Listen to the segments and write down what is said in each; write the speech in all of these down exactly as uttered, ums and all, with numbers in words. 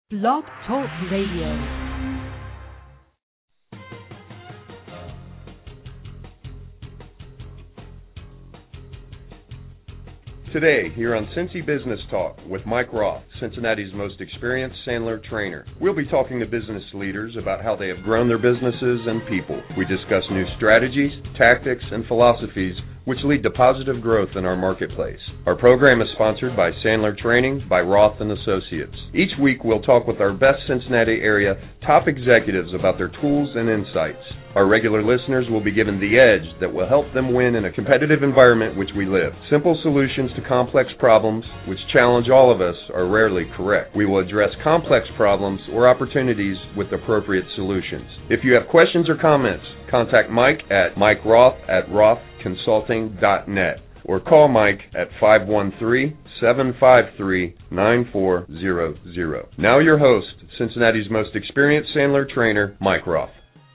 Blog Talk Radio. Today, here on Cincy Business Talk with Mike Roth, Cincinnati's most experienced Sandler trainer. We'll be talking to business leaders about how they have grown their businesses and people. We discuss new strategies, tactics, and philosophies which lead to positive growth in our marketplace. Our program is sponsored by Sandler Training by Roth and Associates. Each week, we'll talk with our best Cincinnati area top executives about their tools and insights. Our regular listeners will be given the edge that will help them win in a competitive environment which we live. Simple solutions to complex problems, which challenge all of us, are rarely correct. We will address complex problems or opportunities with appropriate solutions. If you have questions or comments, contact Mike at Mike Roth at roth consulting dot net or call Mike at five one three, seven five three, nine four zero zero. Now your host, Cincinnati's most experienced Sandler trainer, Mike Roth.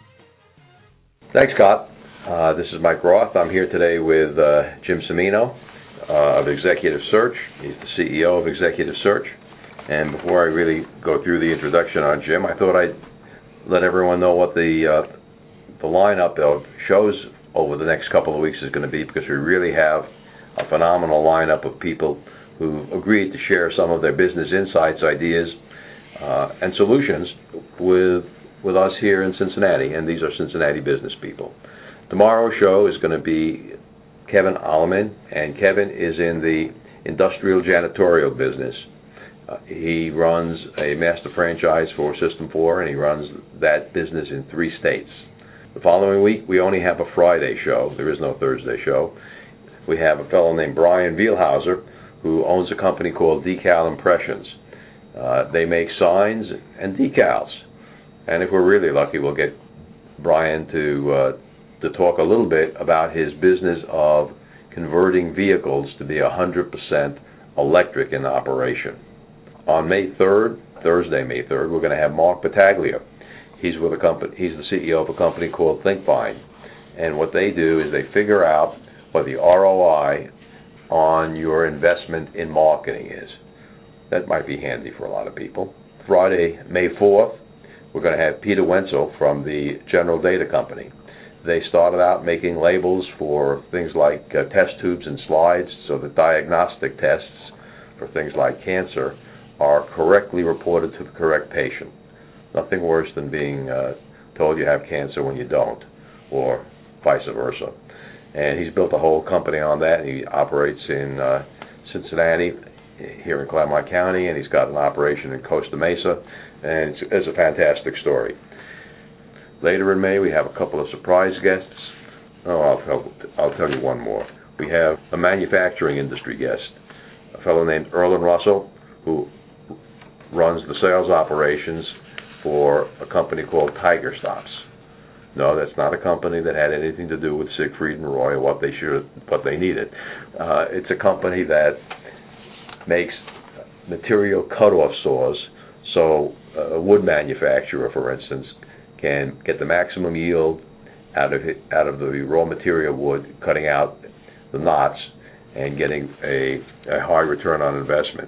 Thanks, Scott. Uh, this is Mike Roth. I'm here today with uh, Jim Cimino uh, of Executive Search. He's the C E O of Executive Search. And before I really go through the introduction on Jim, I thought I'd let everyone know what the uh, the lineup of shows over the next couple of weeks is going to be, because we really have a phenomenal lineup of people who agreed to share some of their business insights, ideas, uh, and solutions with with us here in Cincinnati, and these are Cincinnati business people. Tomorrow's show is going to be Kevin Alleman, and Kevin is in the industrial janitorial business. Uh, he runs a master franchise for System four, and he runs that business in three states. The following week, we only have a Friday show. There is no Thursday show. We have a fellow named Brian Vielhauser, who owns a company called Decal Impressions. Uh, they make signs and decals. And if we're really lucky, we'll get Brian to uh, to talk a little bit about his business of converting vehicles to be one hundred percent electric in operation. On May third, Thursday, May third, we're going to have Mark Battaglia. He's with a company. He's the C E O of a company called ThinkVine, and what they do is they figure out what the R O I on your investment in marketing is. That might be handy for a lot of people. Friday, May fourth. We're going to have Peter Wenzel from the General Data Company. They started out making labels for things like uh, test tubes and slides, so that diagnostic tests for things like cancer are correctly reported to the correct patient. Nothing worse than being uh, told you have cancer when you don't, or vice versa. And he's built a whole company on that. He operates in uh, Cincinnati, here in Claremont County, and he's got an operation in Costa Mesa, and it's, it's a fantastic story. Later in May, we have a couple of surprise guests. Oh, I'll tell, I'll tell you one more. We have a manufacturing industry guest, a fellow named Erlen Russell, who runs the sales operations for a company called Tiger Stops. No, that's not a company that had anything to do with Siegfried and Roy or what they should, what they needed. Uh, it's a company that makes material cut-off saws, so a wood manufacturer, for instance, can get the maximum yield out of it, out of the raw material wood, cutting out the knots and getting a, a high return on investment.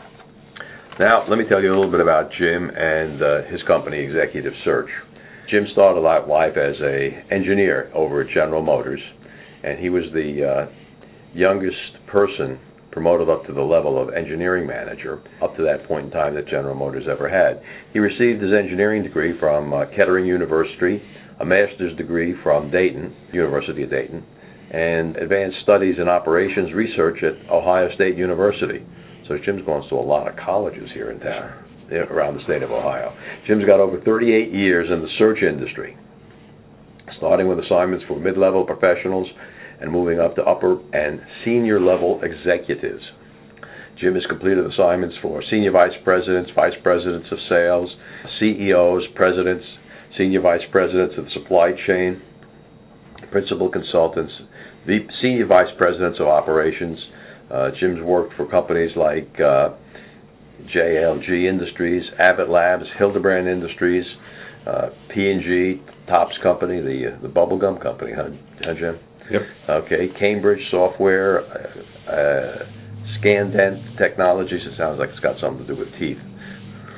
Now, let me tell you a little bit about Jim and uh, his company, Executive Search. Jim started out life as an engineer over at General Motors, and he was the uh, youngest person promoted up to the level of engineering manager up to that point in time that General Motors ever had. He received his engineering degree from uh, Kettering University, a master's degree from Dayton, University of Dayton, and advanced studies in operations research at Ohio State University. So Jim's gone to a lot of colleges here in town, around the state of Ohio. Jim's got over thirty-eight years in the search industry, starting with assignments for mid-level professionals and moving up to upper and senior level executives. Jim has completed assignments for senior vice presidents, vice presidents of sales, C E Os, presidents, senior vice presidents of the supply chain, principal consultants, the senior vice presidents of operations. Uh, Jim's worked for companies like uh, J L G Industries, Abbott Labs, Hildebrand Industries, uh, P and G, Topps Company, the uh, the bubblegum company, huh, huh Jim? Yep. Okay, Cambridge Software, uh, uh, ScanDent Technologies. It sounds like it's got something to do with teeth.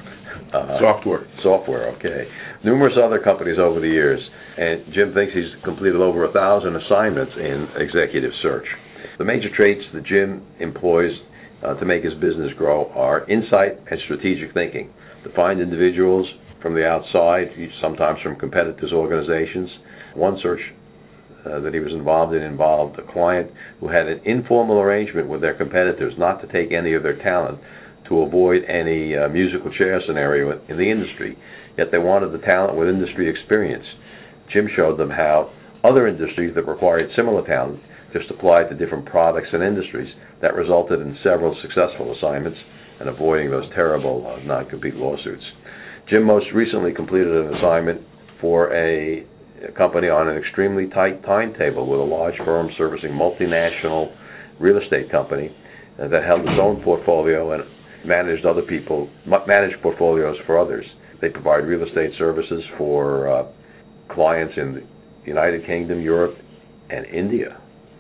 Uh, software. Software, okay. Numerous other companies over the years, and Jim thinks he's completed over a thousand assignments in executive search. The major traits that Jim employs uh, to make his business grow are insight and strategic thinking. To find individuals from the outside, sometimes from competitors' organizations. One search uh, that he was involved in involved a client who had an informal arrangement with their competitors not to take any of their talent to avoid any uh, musical chair scenario in the industry. Yet they wanted the talent with industry experience. Jim showed them how other industries that required similar talent just applied to different products and industries. That resulted in several successful assignments and avoiding those terrible uh, non-compete lawsuits. Jim most recently completed an assignment for a, a company on an extremely tight timetable with a large firm servicing multinational real estate company uh, that held its own portfolio and managed other people, managed portfolios for others. They provide real estate services for uh, clients in the United Kingdom, Europe, and India.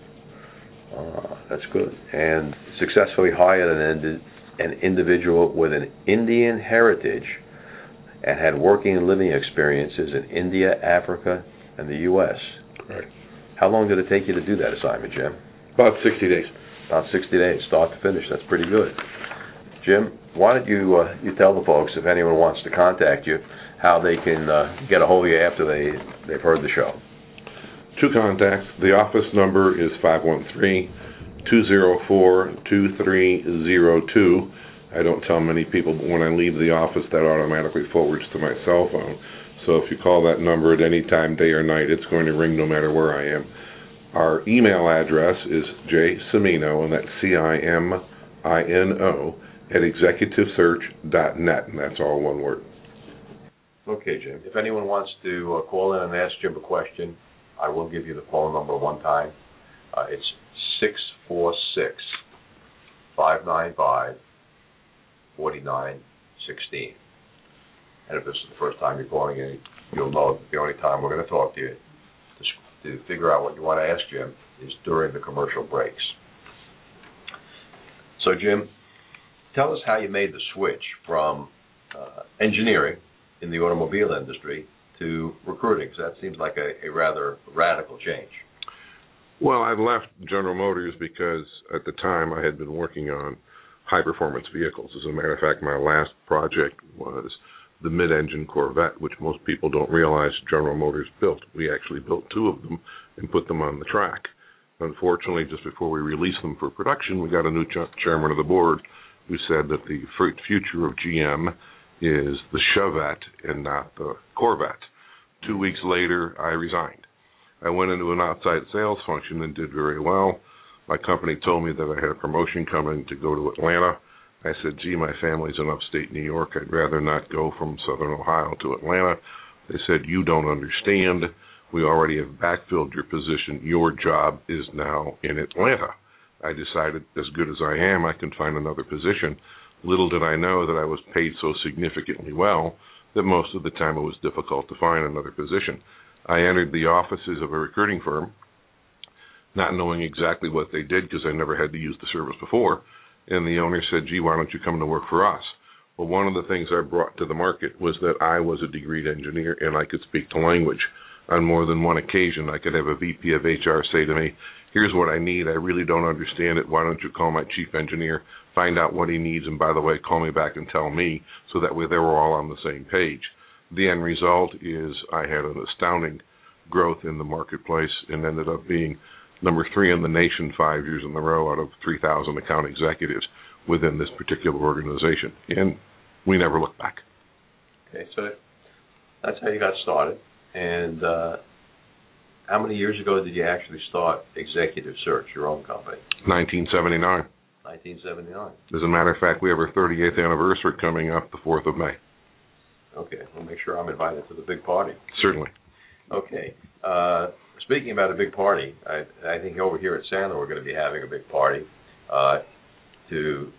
Uh, that's good. And successfully hired an, indi- an individual with an Indian heritage and had working and living experiences in India, Africa, and the U S Right. How long did it take you to do that assignment, Jim? About sixty days. About sixty days, start to finish. That's pretty good. Jim, why don't you uh, you tell the folks, if anyone wants to contact you, how they can uh, get a hold of you after they, they've heard the show? To contact, the office number is five one three, two zero four, two three zero two. I don't tell many people, but when I leave the office, that automatically forwards to my cell phone. So if you call that number at any time, day or night, it's going to ring no matter where I am. Our email address is jcimino, and that's C I M I N O, at executive search dot net, and that's all one word. Okay, Jim. If anyone wants to uh, call in and ask Jim a question, I will give you the phone number one time. Uh, it's six four six, five nine five, four nine one six. And if this is the first time you're calling in, you'll know that the only time we're going to talk to you to, to figure out what you want to ask Jim is during the commercial breaks. So, Jim, tell us how you made the switch from uh, engineering in the automobile industry to recruiting, because that seems like a, a rather radical change. Well, I left General Motors because at the time I had been working on high-performance vehicles. As a matter of fact, my last project was the mid-engine Corvette, which most people don't realize General Motors built. We actually built two of them and put them on the track. Unfortunately, just before we released them for production, we got a new ch- chairman of the board who said that the future of G M is the Chevette and not the Corvette. Two weeks later, I resigned. I went into an outside sales function and did very well. My company told me that I had a promotion coming to go to Atlanta. I said, gee, my family's in upstate New York. I'd rather not go from southern Ohio to Atlanta. They said, you don't understand. We already have backfilled your position. Your job is now in Atlanta. I decided, as good as I am, I can find another position. Little did I know that I was paid so significantly well that most of the time it was difficult to find another position. I entered the offices of a recruiting firm, not knowing exactly what they did because I never had to use the service before. And the owner said, gee, why don't you come to work for us? Well, one of the things I brought to the market was that I was a degreed engineer and I could speak to language. On more than one occasion, I could have a V P of H R say to me, here's what I need. I really don't understand it. Why don't you call my chief engineer, find out what he needs, and by the way, call me back and tell me, so that way they were all on the same page. The end result is I had an astounding growth in the marketplace and ended up being number three in the nation five years in a row out of three thousand account executives within this particular organization. And we never looked back. Okay, so that's how you got started. And uh, how many years ago did you actually start Executive Search, your own company? nineteen seventy-nine. nineteen seventy-nine. As a matter of fact, we have our thirty-eighth anniversary coming up the fourth of May. Okay, we'll make sure I'm invited to the big party. Certainly. Okay. Uh, speaking about a big party, I, I think over here at Sandler we're going to be having a big party uh, to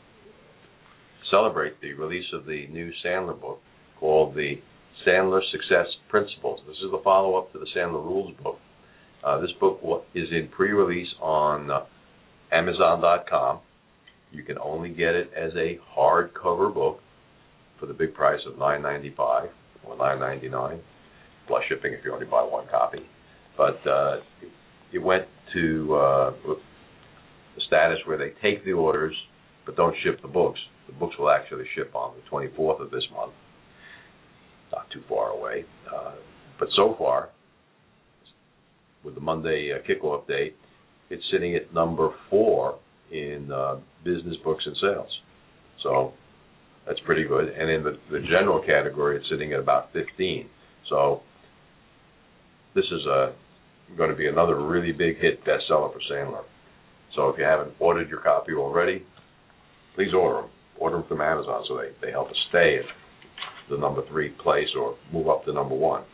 celebrate the release of the new Sandler book called the Sandler Success Principles. This is the follow-up to the Sandler Rules book. Uh, this book is in pre-release on uh, Amazon dot com. You can only get it as a hardcover book for the big price of nine ninety-five or nine ninety-nine, plus shipping if you only buy one copy. But uh, it, it went to uh, the status where they take the orders but don't ship the books. The books will actually ship on the twenty-fourth of this month. Not too far away. Uh, but so far, with the Monday uh, kickoff date, it's sitting at number four in uh, business books and sales. So that's pretty good. And in the, the general category, it's sitting at about fifteen. So this is a, going to be another really big hit bestseller for Sandler. So if you haven't ordered your copy already, please order them. Order them from Amazon so they, they help us stay at the number three place or move up to number one.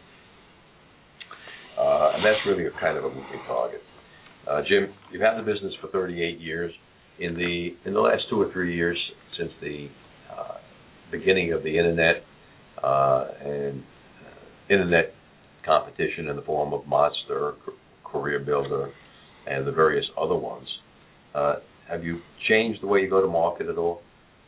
Uh, and that's really a kind of a moving target. Uh, Jim, you've had the business for thirty-eight years. In the in the last two or three years since the uh, beginning of the internet uh, and uh, internet competition in the form of Monster, Career Builder, and the various other ones, uh, have you changed the way you go to market at all?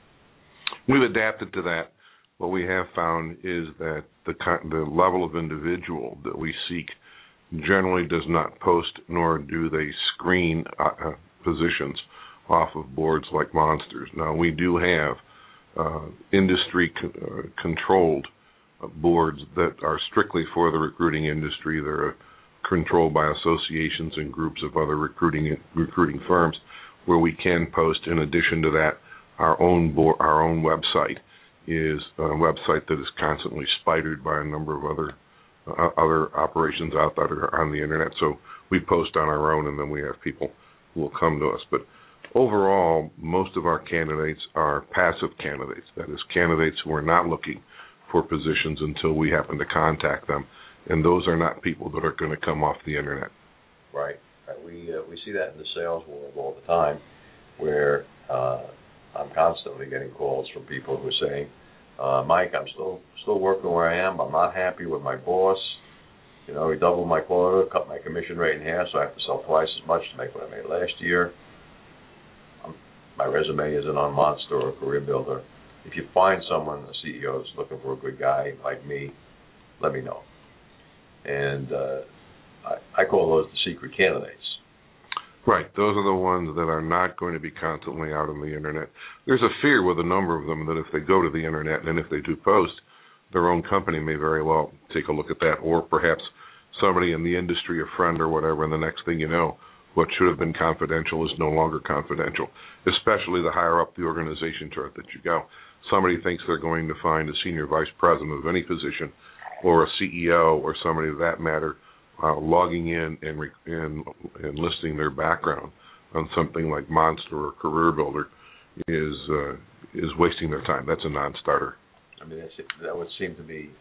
We've adapted to that. What we have found is that the the level of individual that we seek generally does not post, nor do they screen uh, positions off of boards like Monsters. Now, we do have uh, industry-controlled uh, boards that are strictly for the recruiting industry. They're uh, controlled by associations and groups of other recruiting recruiting firms, where we can post. In addition to that, our own board, our own website is a website that is constantly spidered by a number of other uh, other operations out there on the internet. So we post on our own, and then we have people who will come to us. But overall, most of our candidates are passive candidates. That is, candidates who are not looking for positions until we happen to contact them, and those are not people that are going to come off the internet. Right. We uh, we see that in the sales world all the time, where uh, I'm constantly getting calls from people who are saying, uh, Mike, I'm still still working where I am. I'm not happy with my boss. You know, he doubled my quota, cut my commission rate in half, so I have to sell twice as much to make what I made last year. Um, my resume isn't on Monster or Career Builder. If you find someone, a C E O, that's looking for a good guy like me, let me know. And uh, I, I call those the secret candidates. Right. Those are the ones that are not going to be constantly out on the internet. There's a fear with a number of them that if they go to the internet and if they do post, their own company may very well take a look at that, or perhaps somebody in the industry, a friend or whatever, and the next thing you know, what should have been confidential is no longer confidential, especially the higher up the organization chart that you go. Somebody thinks they're going to find a senior vice president of any position or a C E O or somebody of that matter uh, logging in and, re- and, and listing their background on something like Monster or Career Builder is uh, is wasting their time. That's a non-starter. I mean, that's, that would seem to be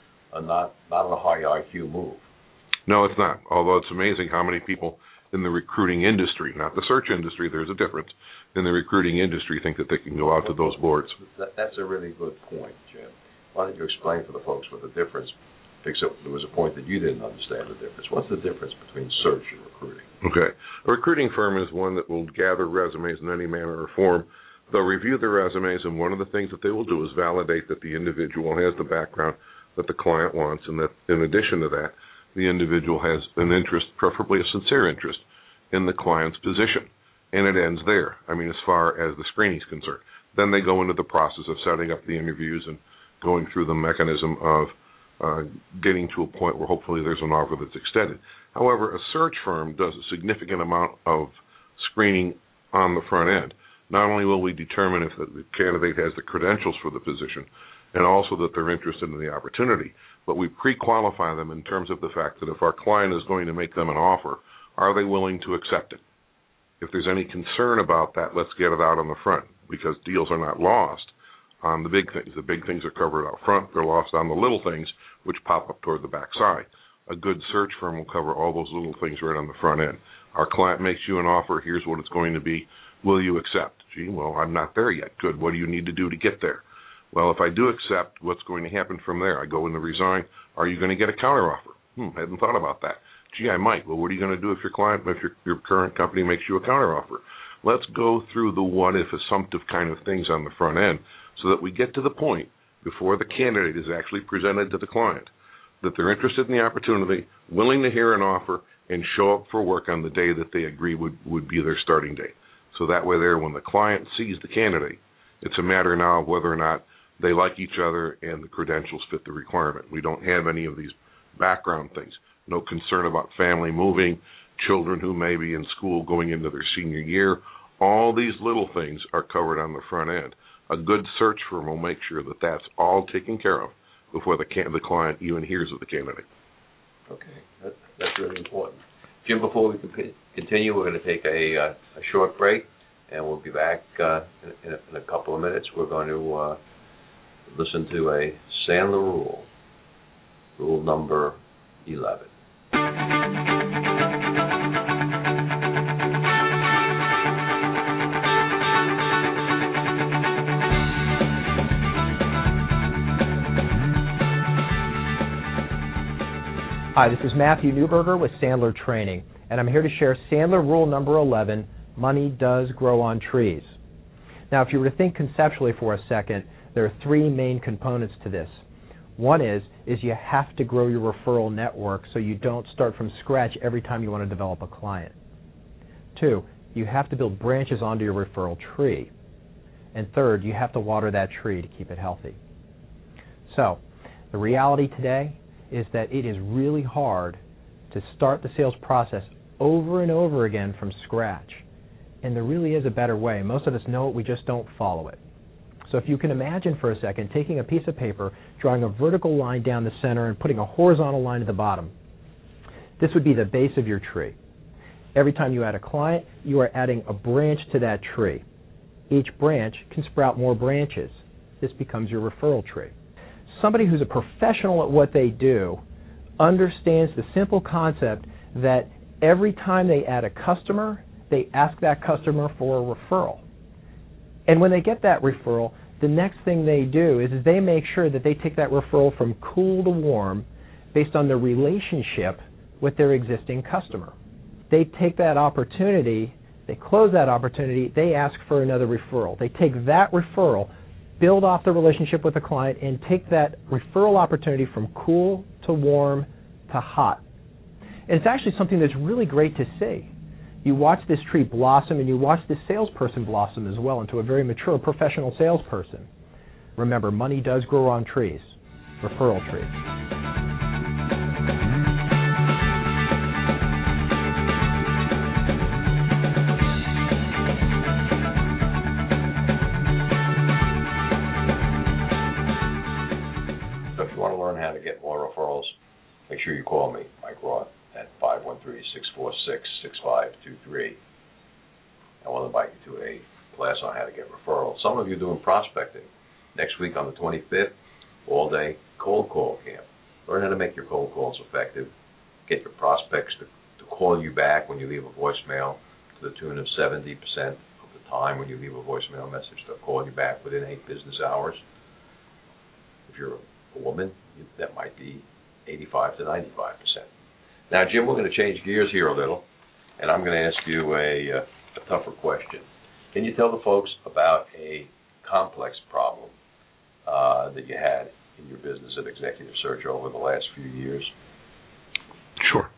a not, not a high I Q move. No, it's not, although it's amazing how many people in the recruiting industry, not the search industry, there's a difference, in the recruiting industry think that they can go out to those boards. That, that's a really good point, Jim. Why don't you explain for the folks what the difference, except there was a point that you didn't understand the difference. What's the difference between search and recruiting? Okay. A recruiting firm is one that will gather resumes in any manner or form. They'll review the resumes, and one of the things that they will do is validate that the individual has the background that the client wants, and that in addition to that, the individual has an interest, preferably a sincere interest, in the client's position. And it ends there, I mean, as far as the screening is concerned. Then they go into the process of setting up the interviews and going through the mechanism of uh, getting to a point where hopefully there's an offer that's extended. However, a search firm does a significant amount of screening on the front end. Not only will we determine if the candidate has the credentials for the position and also that they're interested in the opportunity, but we pre-qualify them in terms of the fact that if our client is going to make them an offer, are they willing to accept it? If there's any concern about that, let's get it out on the front, because deals are not lost on the big things. The big things are covered out front. They're lost on the little things, which pop up toward the back side. A good search firm will cover all those little things right on the front end. Our client makes you an offer. Here's what it's going to be. Will you accept? Gee, well, I'm not there yet. Good. What do you need to do to get there? Well, if I do accept, what's going to happen from there? I go in to resign. Are you going to get a counteroffer? Hmm, I hadn't thought about that. Gee, I might. Well, what are you going to do if your client, if your, your current company makes you a counteroffer? Let's go through the what-if assumptive kind of things on the front end so that we get to the point before the candidate is actually presented to the client, that they're interested in the opportunity, willing to hear an offer, and show up for work on the day that they agree would, would be their starting date. So that way there, when the client sees the candidate, it's a matter now of whether or not they like each other and the credentials fit the requirement. We don't have any of these background things. No concern about family moving, children who may be in school going into their senior year. All these little things are covered on the front end. A good search firm will make sure that that's all taken care of before the can- the client even hears of the candidate. Okay, that, that's really important. Jim, before we can continue, we're going to take a, uh, a short break, and we'll be back uh, in, in, a, in a couple of minutes. We're going to uh, listen to a Sandler rule, rule number eleven. Hi, this is Matthew Newberger with Sandler Training, and I'm here to share Sandler rule number eleven, money does grow on trees. Now, if you were to think conceptually for a second, there are three main components to this. One is, is you have to grow your referral network so you don't start from scratch every time you want to develop a client. Two, you have to build branches onto your referral tree. And third, you have to water that tree to keep it healthy. So, the reality today is that it is really hard to start the sales process over and over again from scratch. And there really is a better way. Most of us know it, we just don't follow it. So if you can imagine for a second taking a piece of paper, drawing a vertical line down the center, and putting a horizontal line at the bottom. This would be the base of your tree. Every time you add a client, you are adding a branch to that tree. Each branch can sprout more branches. This becomes your referral tree. Somebody who's a professional at what they do understands the simple concept that every time they add a customer, they ask that customer for a referral. And when they get that referral, the next thing they do is, is they make sure that they take that referral from cool to warm based on their relationship with their existing customer. They take that opportunity, they close that opportunity, they ask for another referral. They take that referral, build off the relationship with the client, and take that referral opportunity from cool to warm to hot. And it's actually something that's really great to see. You watch this tree blossom, and you watch this salesperson blossom as well into a very mature professional salesperson. Remember, money does grow on trees, referral trees. How to get more referrals, make sure you call me, Mike Roth, at five one three, six four six, six five two three. I want to invite you to a class on how to get referrals. Some of you are doing prospecting. Next week on the twenty-fifth, all-day cold call camp. Learn how to make your cold calls effective. Get your prospects to, to call you back when you leave a voicemail to the tune of seventy percent of the time when you leave a voicemail message. They'll call you back within eight business hours. If you're a woman, that might be eighty-five to ninety-five percent. Now, Jim, we're going to change gears here a little, and I'm going to ask you a, uh, a tougher question. Can you tell the folks about a complex problem uh, that you had in your business of executive search over the last few years? Sure.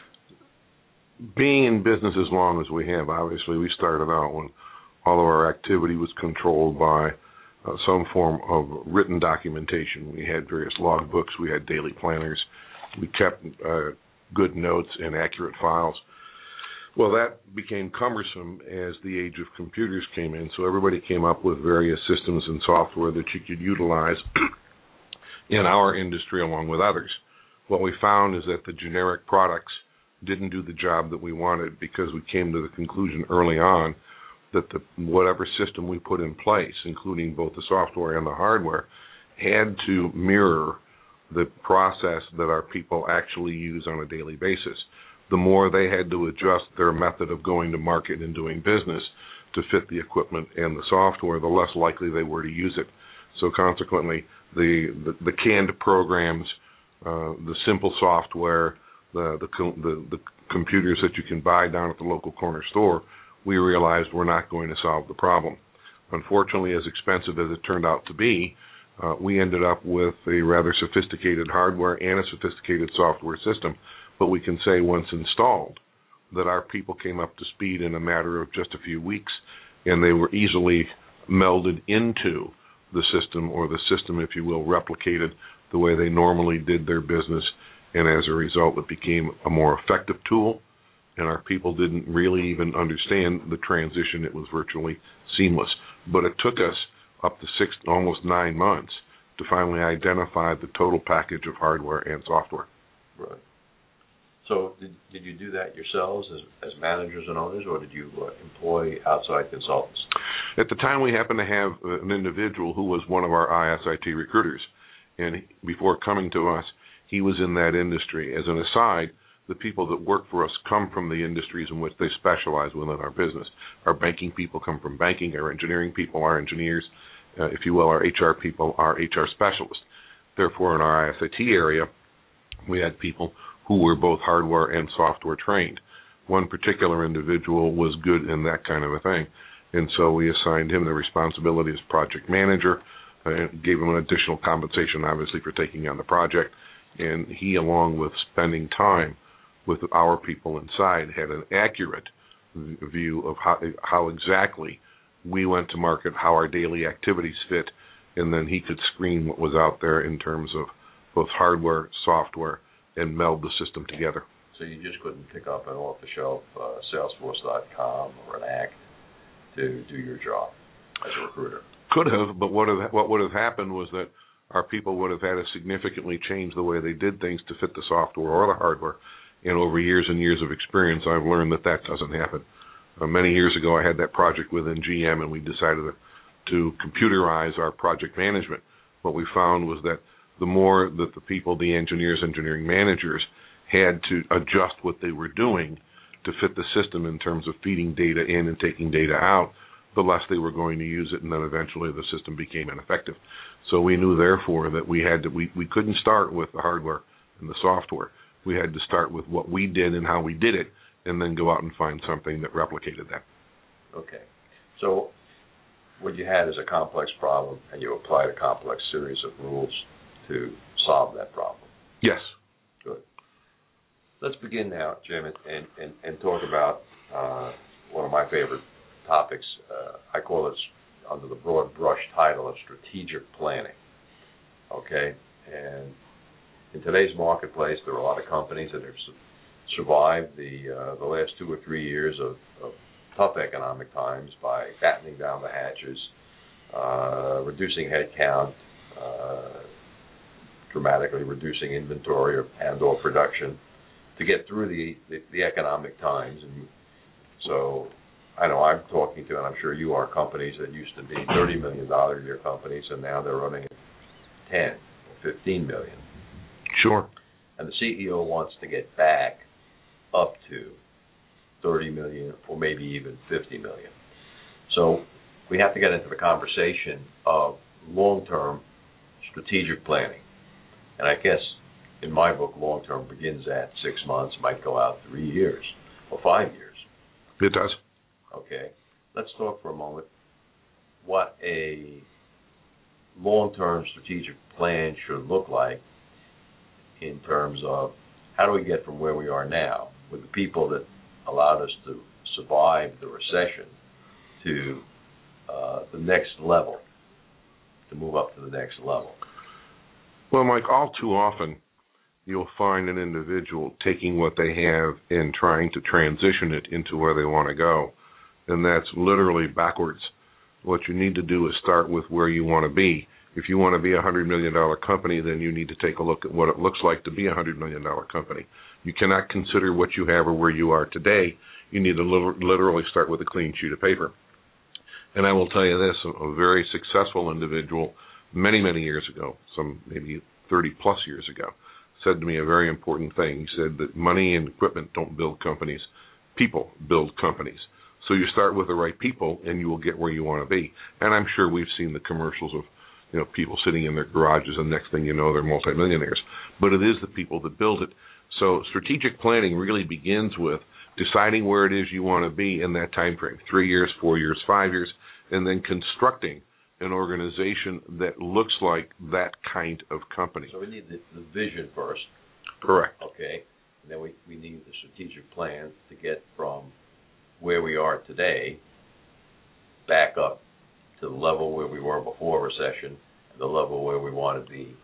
Being in business as long as we have, obviously, we started out when all of our activity was controlled by Uh, some form of written documentation. We had various logbooks. We had daily planners. We kept uh, good notes and accurate files. Well, that became cumbersome as the age of computers came in, so everybody came up with various systems and software that you could utilize in our industry along with others. What we found is that the generic products didn't do the job that we wanted because we came to the conclusion early on that the, whatever system we put in place, including both the software and the hardware, had to mirror the process that our people actually use on a daily basis. The more they had to adjust their method of going to market and doing business to fit the equipment and the software, the less likely they were to use it. So consequently, the, the, the canned programs, uh, the simple software, the, the, the, the computers that you can buy down at the local corner store, we realized we're not going to solve the problem. Unfortunately, as expensive as it turned out to be, uh, we ended up with a rather sophisticated hardware and a sophisticated software system. But we can say once installed that our people came up to speed in a matter of just a few weeks, and they were easily melded into the system, or the system, if you will, replicated the way they normally did their business, and as a result it became a more effective tool, and our people didn't really even understand the transition. It was virtually seamless. But it took us up to six, almost nine months to finally identify the total package of hardware and software. Right. So did, did you do that yourselves as, as managers and owners, or did you uh, employ outside consultants? At the time, we happened to have an individual who was one of our I S I T recruiters, and he, before coming to us, he was in that industry. As an aside, the people that work for us come from the industries in which they specialize within our business. Our banking people come from banking, our engineering people are engineers, uh, if you will, our H R people are H R specialists. Therefore, in our I S I T area, we had people who were both hardware and software trained. One particular individual was good in that kind of a thing, and so we assigned him the responsibility as project manager, and gave him an additional compensation, obviously, for taking on the project. And he, along with spending time with our people inside, had an accurate view of how, how exactly we went to market, how our daily activities fit, and then he could screen what was out there in terms of both hardware, software, and meld the system together. So you just couldn't pick up an off-the-shelf uh, Salesforce dot com or an A C T to do your job as a recruiter? Could have, but what, have, what would have happened was that our people would have had to significantly change the way they did things to fit the software or the hardware. And over years and years of experience, I've learned that that doesn't happen. Uh, many years ago, I had that project within G M, and we decided to, to computerize our project management. What we found was that the more that the people, the engineers, engineering managers, had to adjust what they were doing to fit the system in terms of feeding data in and taking data out, the less they were going to use it, and then eventually the system became ineffective. So we knew, therefore, that we had to, we, we couldn't start with the hardware and the software. We had to start with what we did and how we did it, and then go out and find something that replicated that. Okay. So what you had is a complex problem, and you applied a complex series of rules to solve that problem. Yes. Good. Let's begin now, Jim, and, and, and talk about uh, one of my favorite topics. Uh, I call it, under the broad brush title of strategic planning. Okay? And in today's marketplace, there are a lot of companies that have su- survived the uh, the last two or three years of, of tough economic times by battening down the hatches, uh, reducing headcount, uh, dramatically reducing inventory or, and or production to get through the, the, the economic times. And so I know I'm talking to, and I'm sure you are, companies that used to be thirty million dollars a year companies, and now they're running at ten or fifteen million dollars. Sure. And the C E O wants to get back up to thirty million dollars or maybe even fifty million dollars. So we have to get into the conversation of long-term strategic planning. And I guess in my book, long-term begins at six months, might go out three years or five years. It does. Okay. Let's talk for a moment what a long-term strategic plan should look like in terms of how do we get from where we are now with the people that allowed us to survive the recession to uh, the next level, to move up to the next level. Well, Mike, all too often you'll find an individual taking what they have and trying to transition it into where they want to go, and that's literally backwards. What you need to do is start with where you want to be. If you want to be a one hundred million dollars company, then you need to take a look at what it looks like to be a one hundred million dollars company. You cannot consider what you have or where you are today. You need to literally start with a clean sheet of paper. And I will tell you this, a very successful individual many, many years ago, some maybe thirty plus years ago, said to me a very important thing. He said that money and equipment don't build companies. People build companies. So you start with the right people and you will get where you want to be. And I'm sure we've seen the commercials of, you know, people sitting in their garages, and next thing you know, they're multimillionaires. But it is the people that build it. So strategic planning really begins with deciding where it is you want to be in that time frame, three years, four years, five years, and then constructing an organization that looks like that kind of company. So we need the, the vision first. Correct. Okay. And then we, we need the strategic plan to get from where we are today back up to the level where we were before recession and the level where we want to be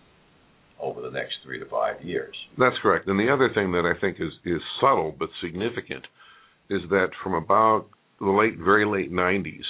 over the next three to five years. That's correct. And the other thing that I think is, is subtle but significant is that from about the late, very late nineties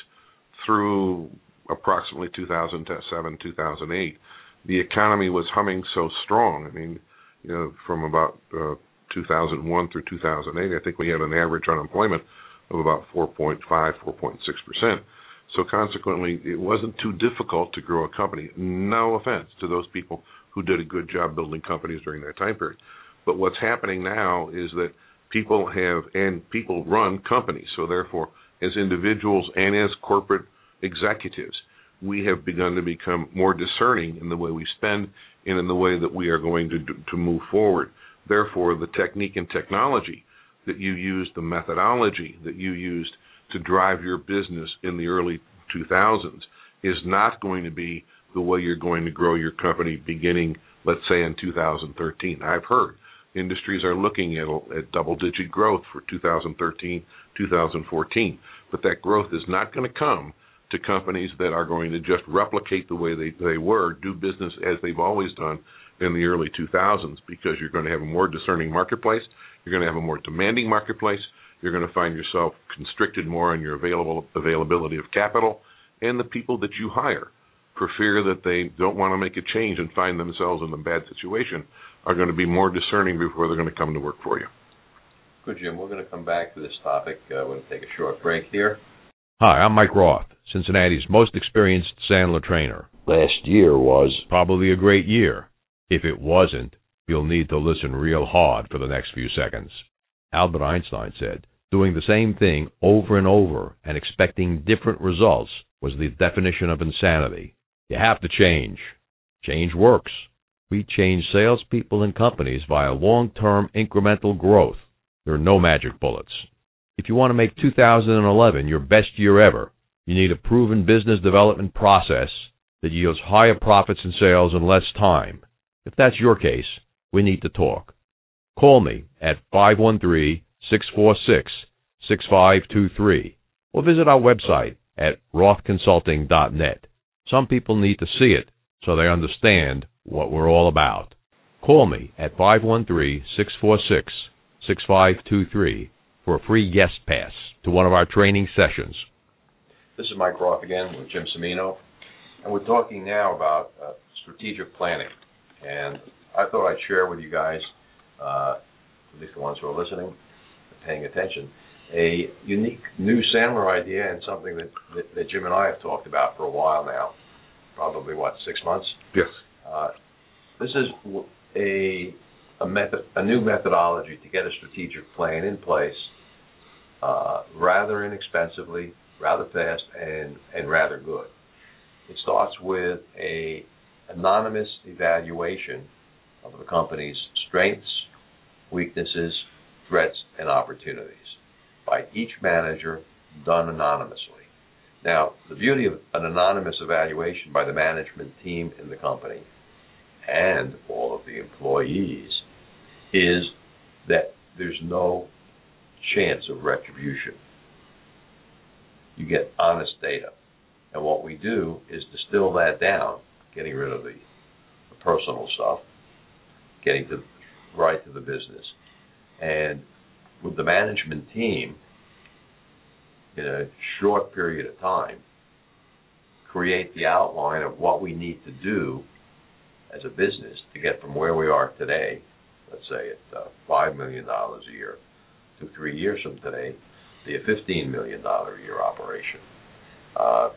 through approximately two thousand seven, two thousand eight, the economy was humming so strong. I mean, you know, from about uh, two thousand one through two thousand eight, I think we had an average unemployment of about four point five, four point six percent. So consequently, it wasn't too difficult to grow a company. No offense to those people who did a good job building companies during that time period. But what's happening now is that people have, and people run companies. So therefore, as individuals and as corporate executives, we have begun to become more discerning in the way we spend and in the way that we are going to to move forward. Therefore, the technique and technology that you used, the methodology that you used to drive your business in the early two thousands is not going to be the way you're going to grow your company beginning, let's say, in two thousand thirteen. I've heard industries are looking at, at double-digit growth for two thousand thirteen, two thousand fourteen, but that growth is not going to come to companies that are going to just replicate the way they, they were, do business as they've always done in the early two thousands, because you're going to have a more discerning marketplace, you're going to have a more demanding marketplace, you're going to find yourself constricted more on your available availability of capital, and the people that you hire, for fear that they don't want to make a change and find themselves in a bad situation, are going to be more discerning before they're going to come to work for you. Good, Jim. We're going to come back to this topic. Uh, we're going to take a short break here. Hi, I'm Mike Roth, Cincinnati's most experienced Sandler trainer. Last year was probably a great year. If it wasn't, you'll need to listen real hard for the next few seconds. Albert Einstein said, doing the same thing over and over and expecting different results was the definition of insanity. You have to change. Change works. We change salespeople and companies via long-term incremental growth. There are no magic bullets. If you want to make two thousand eleven your best year ever, you need a proven business development process that yields higher profits and sales in less time. If that's your case, we need to talk. Call me at five one three, six four six, six five two three or visit our website at roth consulting dot net. Some people need to see it so they understand what we're all about. Call me at five one three, six four six, six five two three for a free guest pass to one of our training sessions. This is Mike Roth again with Jim Semino, and we're talking now about uh, strategic planning. And I thought I'd share with you guys, uh, at least the ones who are listening, paying attention, a unique new Sandler idea, and something that, that, that Jim and I have talked about for a while now, probably, what, six months? Yes. Uh, this is a, a, method, a new methodology to get a strategic plan in place uh, rather inexpensively, rather fast, and, and rather good. It starts with a anonymous evaluation of the company's strengths, weaknesses, threats, and opportunities by each manager, done anonymously. Now, the beauty of an anonymous evaluation by the management team in the company and all of the employees is that there's no chance of retribution. You get honest data. And what we do is distill that down, getting rid of the, the personal stuff, getting to right to the business. And with the management team, in a short period of time, create the outline of what we need to do as a business to get from where we are today, let's say at uh, five million dollars a year, to three years from today, be a fifteen million dollars a year operation. Uh,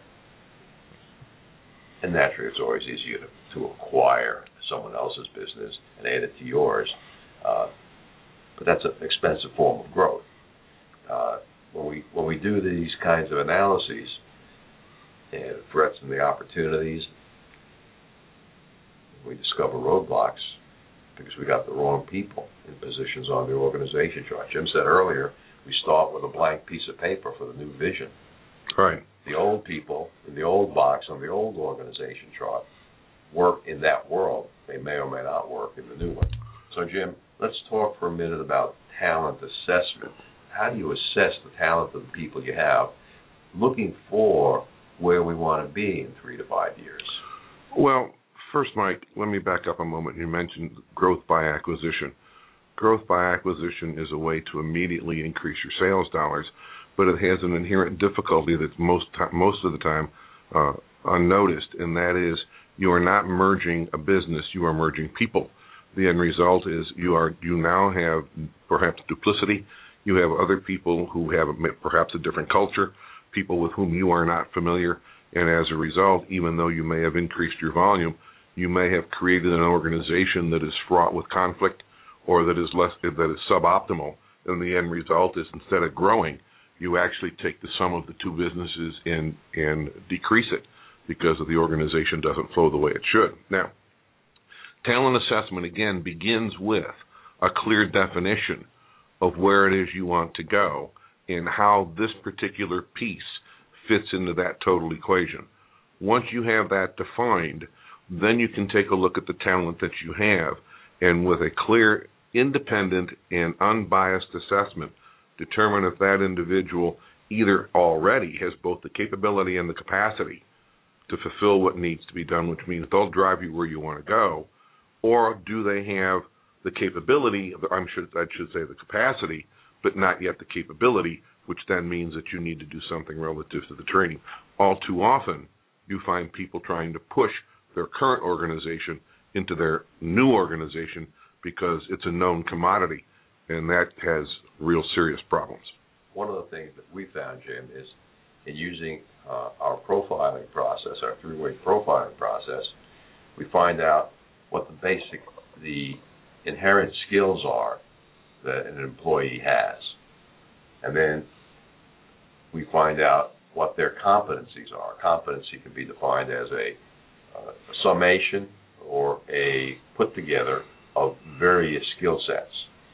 and naturally, it's always easier to, to acquire someone else's business and add it to yours. Uh, but that's an expensive form of growth. Uh, when we when we do these kinds of analyses, and the threats and the opportunities, we discover roadblocks because we got the wrong people in positions on the organization chart. Jim said earlier, we start with a blank piece of paper for the new vision. Right. the old people in the old box on the old organization chart work in that world. They may or may not work in the new one. So, Jim, let's talk for a minute about talent assessment. How do you assess the talent of the people you have, looking for where we want to be in three to five years? Well, first, Mike, let me back up a moment. You mentioned growth by acquisition. Growth by acquisition is a way to immediately increase your sales dollars, but it has an inherent difficulty that's most most of the time uh, unnoticed, and that is you are not merging a business, you are merging people. The end result is you are you now have perhaps duplicity. You have other people who have perhaps a different culture, people with whom you are not familiar, and as a result, even though you may have increased your volume, you may have created an organization that is fraught with conflict or that is less that is suboptimal. And the end result is instead of growing, you actually take the sum of the two businesses and and decrease it because of the organization doesn't flow the way it should. Now, talent assessment, again, begins with a clear definition of where it is you want to go and how this particular piece fits into that total equation. Once you have that defined, then you can take a look at the talent that you have and with a clear, independent, and unbiased assessment, determine if that individual either already has both the capability and the capacity to fulfill what needs to be done, which means they'll drive you where you want to go, or do they have the capability, I should, I should say the capacity, but not yet the capability, which then means that you need to do something relative to the training. All too often, you find people trying to push their current organization into their new organization because it's a known commodity, and that has real serious problems. One of the things that we found, Jim, is in using uh, our profiling process, our three-way profiling process, we find out what the basic, the inherent skills are that an employee has. And then we find out what their competencies are. Competency can be defined as a, uh, a summation or a put together of various skill sets.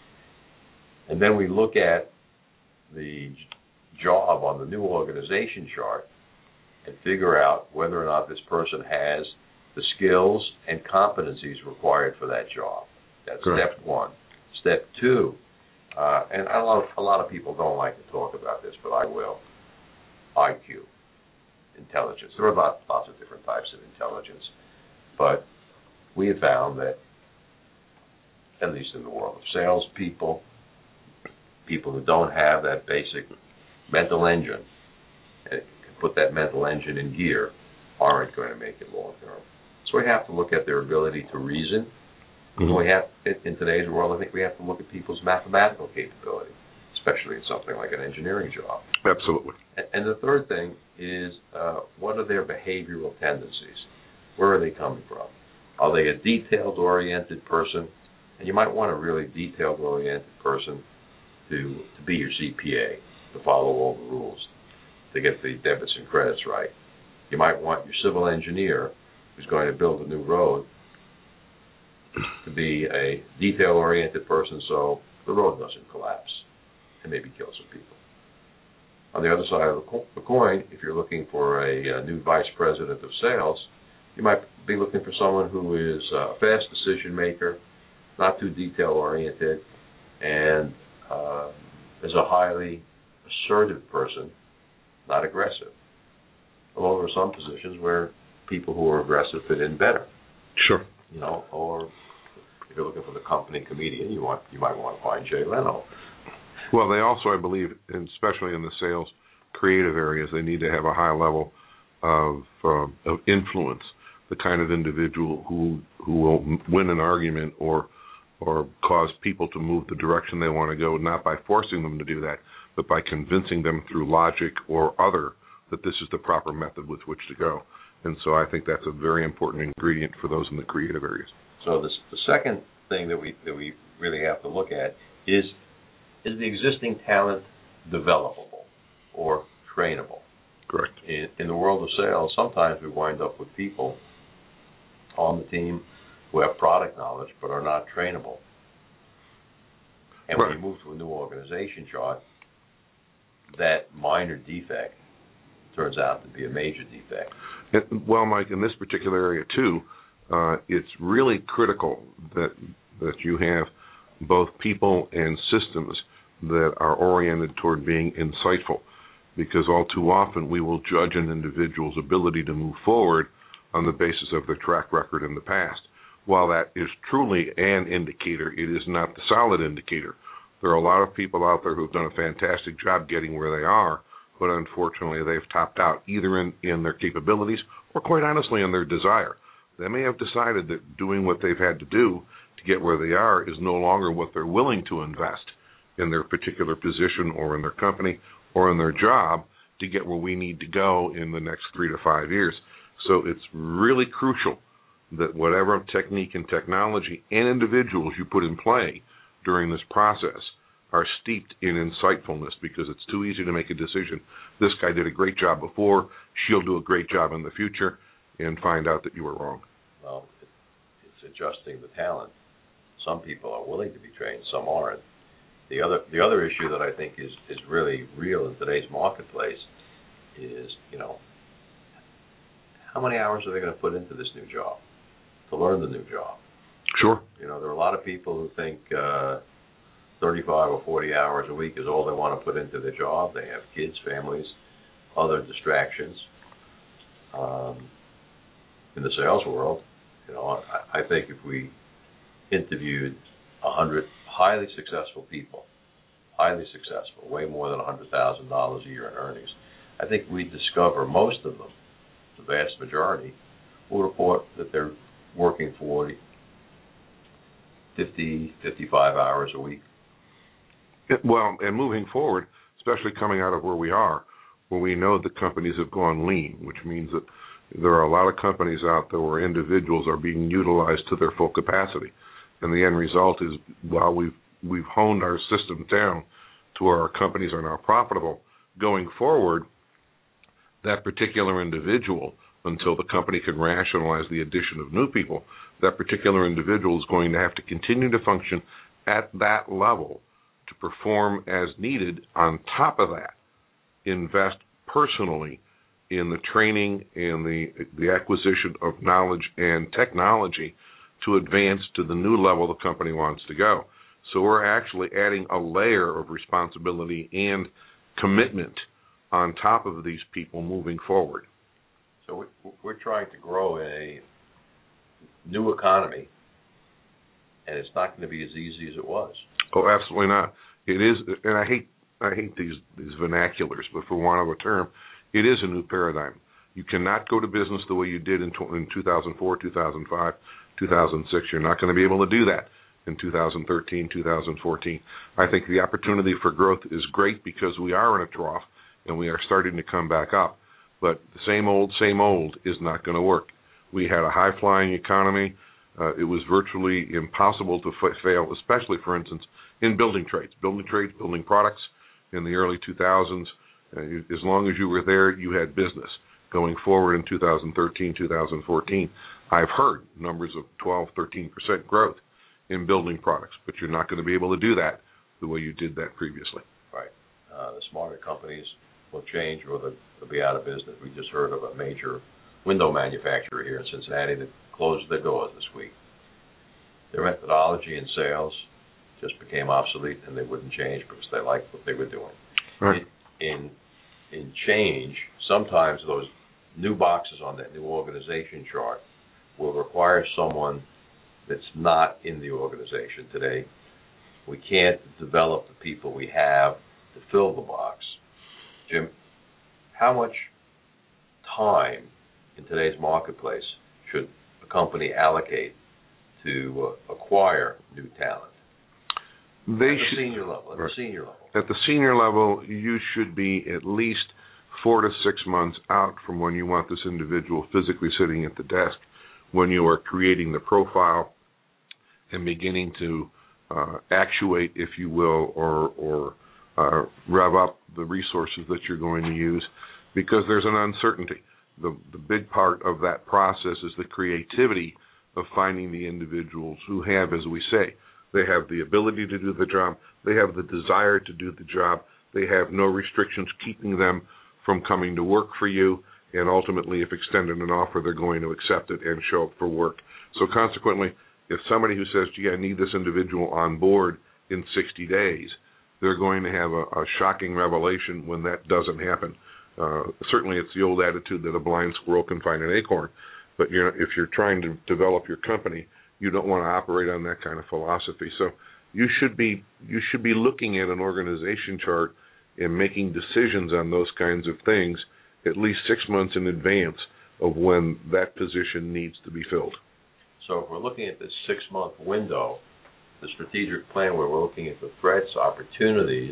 And then we look at the job on the new organization chart and figure out whether or not this person has the skills and competencies required for that job. That's Correct. Step one. Step two, uh, and a lot, of, a lot of people don't like to talk about this, but I will, I Q, intelligence. There are lots, lots of different types of intelligence, but we have found that, at least in the world of salespeople, people who don't have that basic mental engine, and can put that mental engine in gear, aren't going to make it long term. So we have to look at their ability to reason. Mm-hmm. We have, in today's world, I think we have to look at people's mathematical capability, especially in something like an engineering job. Absolutely. And the third thing is, uh, what are their behavioral tendencies? Where are they coming from? Are they a detailed-oriented person? And you might want a really detailed-oriented person to, to be your C P A, to follow all the rules, to get the debits and credits right. You might want your civil engineer, who's going to build a new road, to be a detail-oriented person so the road doesn't collapse and maybe kill some people. On the other side of the coin, if you're looking for a, a new vice president of sales, you might be looking for someone who is a fast decision maker, not too detail-oriented, and uh, is a highly assertive person, not aggressive. Although there are some positions where people who are aggressive fit in better. Sure. You know, or if you're looking for the company comedian, you want you might want to find Jay Leno. Well, they also, I believe, especially in the sales creative areas, they need to have a high level of uh, of influence. The kind of individual who who will win an argument or or cause people to move the direction they want to go, not by forcing them to do that, but by convincing them through logic or other that this is the proper method with which to go. And so I think that's a very important ingredient for those in the creative areas. So this, the second thing that we that we really have to look at is is the existing talent developable or trainable? Correct. In, in the world of sales, sometimes we wind up with people on the team who have product knowledge but are not trainable. And right. when you move to a new organization chart, that minor defect turns out to be a major defect. And, well, Mike, in this particular area too, uh, it's really critical that that you have both people and systems that are oriented toward being insightful, because all too often we will judge an individual's ability to move forward on the basis of their track record in the past. While that is truly an indicator, it is not the solid indicator. There are a lot of people out there who've done a fantastic job getting where they are, but unfortunately they've topped out either in, in their capabilities or, quite honestly, in their desire. They may have decided that doing what they've had to do to get where they are is no longer what they're willing to invest in their particular position or in their company or in their job to get where we need to go in the next three to five years. So it's really crucial that whatever technique and technology and individuals you put in play during this process are steeped in insightfulness, because it's too easy to make a decision. This guy did a great job before, she'll do a great job in the future, and find out that you were wrong. Well, it, it's adjusting the talent. Some people are willing to be trained, some aren't. The other the other issue that I think is, is really real in today's marketplace is, you know, how many hours are they going to put into this new job, to learn the new job? Sure. You know, there are a lot of people who think uh, thirty-five or forty hours a week is all they want to put into the job. They have kids, families, other distractions. Um, in the sales world, you know, I, I think if we interviewed a hundred highly successful people, highly successful, way more than a hundred thousand dollars a year in earnings, I think we'd discover most of them, the vast majority, will report that they're working forty, fifty, fifty-five hours a week. It, well, and moving forward, especially coming out of where we are, where we know that companies have gone lean, which means that there are a lot of companies out there where individuals are being utilized to their full capacity. And the end result is, while we've, we've honed our system down to where our companies are now profitable, going forward, that particular individual, until the company can rationalize the addition of new people, that particular individual is going to have to continue to function at that level to perform as needed. On top of that, invest personally in the training and the the acquisition of knowledge and technology to advance to the new level the company wants to go. So we're actually adding a layer of responsibility and commitment on top of these people moving forward. So we're trying to grow a new economy, and it's not going to be as easy as it was. Oh, absolutely not. It is, and I hate I hate these these vernaculars, but for want of a term, it is a new paradigm. You cannot go to business the way you did in, in two thousand four, two thousand five, two thousand six. You're not going to be able to do that in two thousand thirteen, two thousand fourteen. I think the opportunity for growth is great because we are in a trough and we are starting to come back up. But the same old, same old is not going to work. We had a high-flying economy. Uh, it was virtually impossible to f- fail, especially, for instance, in building trades. Building trades, building products in the early two thousands. Uh, as long as you were there, you had business. Going forward in two thousand thirteen, two thousand fourteen, I've heard numbers of twelve, thirteen percent growth in building products, but you're not going to be able to do that the way you did that previously. Right. Uh, the smarter companies will change or they'll be out of business. We just heard of a major window manufacturer here in Cincinnati that closed their doors this week. Their methodology in sales just became obsolete, and they wouldn't change because they liked what they were doing. Right. In, in, in change, sometimes those new boxes on that new organization chart will require someone that's not in the organization today. We can't develop the people we have to fill the box. Jim, how much time in today's marketplace should a company allocate to uh, acquire new talent? They at the should, senior level. At right. the senior level. At the senior level, you should be at least four to six months out from when you want this individual physically sitting at the desk, when you are creating the profile and beginning to uh, actuate, if you will, or or uh, rev up the resources that you're going to use, because there's an uncertainty. The the big part of that process is the creativity of finding the individuals who have, as we say, they have the ability to do the job, they have the desire to do the job, they have no restrictions keeping them from coming to work for you, and ultimately, if extended an offer, they're going to accept it and show up for work. So consequently, if somebody who says, gee, I need this individual on board in sixty days, they're going to have a, a shocking revelation when that doesn't happen. Uh, certainly, it's the old attitude that a blind squirrel can find an acorn. But you know, if you're trying to develop your company, you don't want to operate on that kind of philosophy. So you should be you should be looking at an organization chart and making decisions on those kinds of things at least six months in advance of when that position needs to be filled. So if we're looking at this six-month window, the strategic plan where we're looking at the threats, opportunities,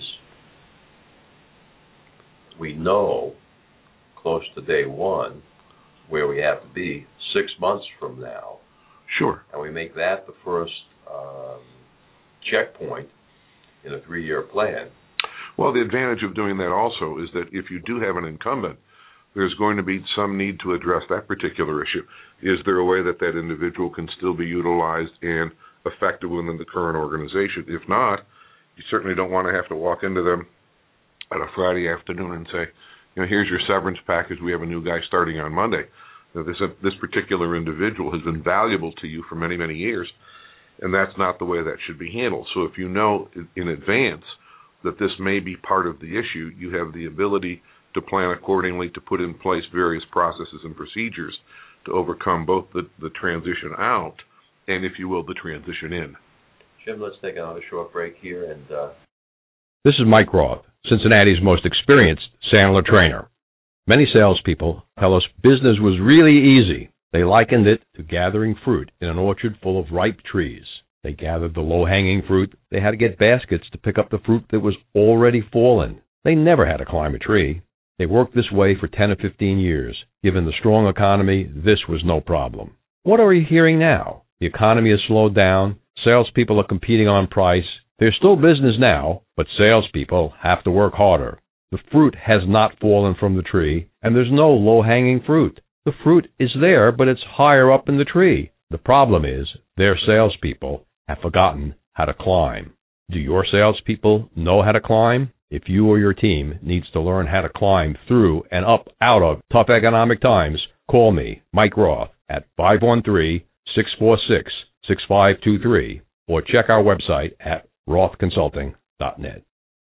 we know close to day one where we have to be six months from now. Sure. And we make that the first um, checkpoint in a three-year plan. Well, the advantage of doing that also is that if you do have an incumbent, there's going to be some need to address that particular issue. Is there a way that that individual can still be utilized and effective within the current organization? If not, you certainly don't want to have to walk into them on a Friday afternoon and say, you know, here's your severance package. We have a new guy starting on Monday. Now, this, uh, this particular individual has been valuable to you for many, many years, and that's not the way that should be handled. So if you know in advance that this may be part of the issue, you have the ability to plan accordingly, to put in place various processes and procedures to overcome both the, the transition out and, if you will, the transition in. Jim, let's take another short break here. And uh... This is Mike Roth, Cincinnati's most experienced Sandler trainer. Many salespeople tell us business was really easy. They likened it to gathering fruit in an orchard full of ripe trees. They gathered the low-hanging fruit. They had to get baskets to pick up the fruit that was already fallen. They never had to climb a tree. They worked this way for ten or fifteen years. Given the strong economy, this was no problem. What are we hearing now? The economy has slowed down. Salespeople are competing on price. There's still business now, but salespeople have to work harder. The fruit has not fallen from the tree, and there's no low-hanging fruit. The fruit is there, but it's higher up in the tree. The problem is their salespeople have forgotten how to climb. Do your salespeople know how to climb? If you or your team needs to learn how to climb through and up out of tough economic times, call me, Mike Roth, at five one three, six four six, six five two three or check our website at roth consulting dot net.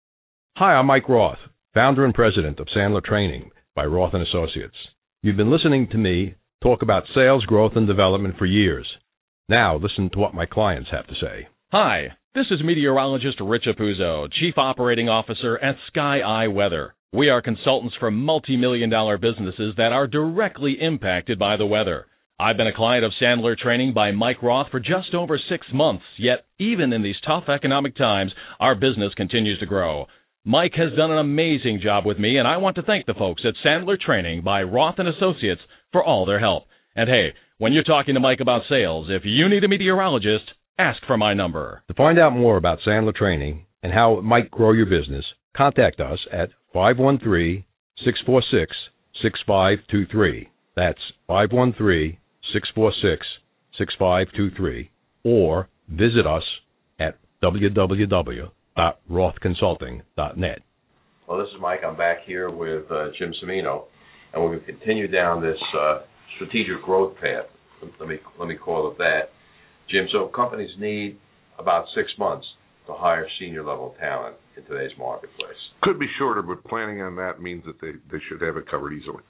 Hi, I'm Mike Roth, founder and president of Sandler Training by Roth and Associates. You've been listening to me talk about sales growth and development for years. Now listen to what my clients have to say. Hi, this is meteorologist Rich Apuzzo, Chief Operating Officer at Sky Eye Weather. We are consultants for multi-million dollar businesses that are directly impacted by the weather. I've been a client of Sandler Training by Mike Roth for just over six months, yet even in these tough economic times, our business continues to grow. Mike has done an amazing job with me, and I want to thank the folks at Sandler Training by Roth and Associates for all their help. And hey, when you're talking to Mike about sales, if you need a meteorologist, ask for my number. To find out more about Sandler Training and how it might grow your business, contact us at five one three, six four six, six five two three. That's five one three, six four six, six five two three. Or visit us at w w w dot roth consulting dot net. Well, this is Mike. I'm back here with uh, Jim Cimino, and we're going to continue down this uh, strategic growth path. Let me let me call it that. Jim, so companies need about six months to hire senior level talent in today's marketplace. Could be shorter, but planning on that means that they, they should have it covered easily.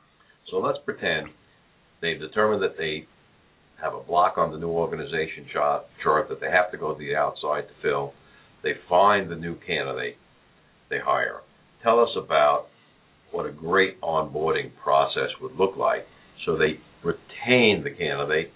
So let's pretend they've determined that they have a block on the new organization chart, chart that they have to go to the outside to fill. They find the new candidate, they hire. Tell us about what a great onboarding process would look like so they retain the candidate.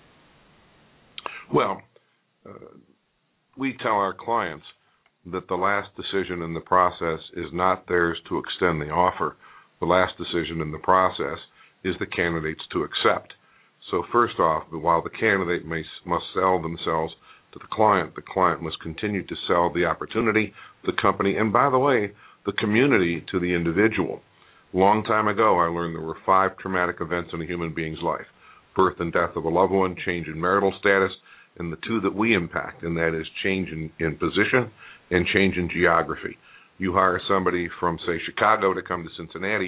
Well, uh, we tell our clients that the last decision in the process is not theirs to extend the offer. The last decision in the process is the candidate's to accept. So first off, while the candidate may, must sell themselves to the client, the client must continue to sell the opportunity, the company, and by the way, the community to the individual. Long time ago, I learned there were five traumatic events in a human being's life: birth and death of a loved one, change in marital status, and the two that we impact, and that is change in, in position and change in geography. You hire somebody from, say, Chicago to come to Cincinnati,